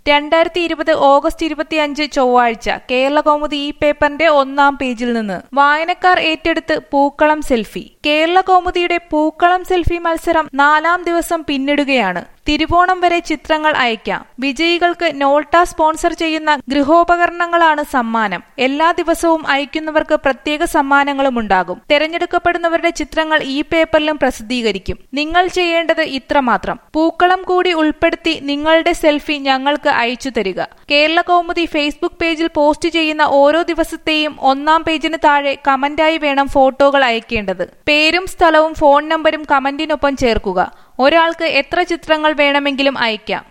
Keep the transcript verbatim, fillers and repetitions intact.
രണ്ടായിരത്തി ഇരുപത് ഓഗസ്റ്റ് ഇരുപത്തിയഞ്ച് ചൊവ്വാഴ്ച കേരളകൗമുദി ഈ പേപ്പറിന്റെ ഒന്നാം പേജിൽ നിന്ന് വായനക്കാർ ഏറ്റെടുത്ത് പൂക്കളം സെൽഫി. കേരളകൗമുദിയുടെ പൂക്കളം സെൽഫി മത്സരം നാലാം ദിവസം പിന്നിടുകയാണ്. തിരുവോണം വരെ ചിത്രങ്ങൾ അയക്കാം. വിജയികൾക്ക് നോൾട്ട സ്പോൺസർ ചെയ്യുന്ന ഗൃഹോപകരണങ്ങളാണ് സമ്മാനം. എല്ലാ ദിവസവും അയക്കുന്നവർക്ക് പ്രത്യേക സമ്മാനങ്ങളും ഉണ്ടാകും. തെരഞ്ഞെടുക്കപ്പെടുന്നവരുടെ ചിത്രങ്ങൾ ഈ പേപ്പറിലും പ്രസിദ്ധീകരിക്കും. നിങ്ങൾ ചെയ്യേണ്ടത് ഇത്രമാത്രം: പൂക്കളം കൂടി ഉൾപ്പെടുത്തി നിങ്ങളുടെ സെൽഫി ഞങ്ങൾക്ക് അയച്ചു തരിക. കേരളകൗമുദി ഫേസ്ബുക്ക് പേജിൽ പോസ്റ്റ് ചെയ്യുന്ന ഓരോ ദിവസത്തെയും ഒന്നാം പേജിന് താഴെ കമന്റായി വേണം ഫോട്ടോകൾ അയക്കേണ്ടത്. പേരും സ്ഥലവും ഫോൺ നമ്പരും കമന്റിനൊപ്പം ചേർക്കുക. ഒരാൾക്ക് എത്ര ചിത്രങ്ങൾ വേണമെങ്കിലും അയക്കാം.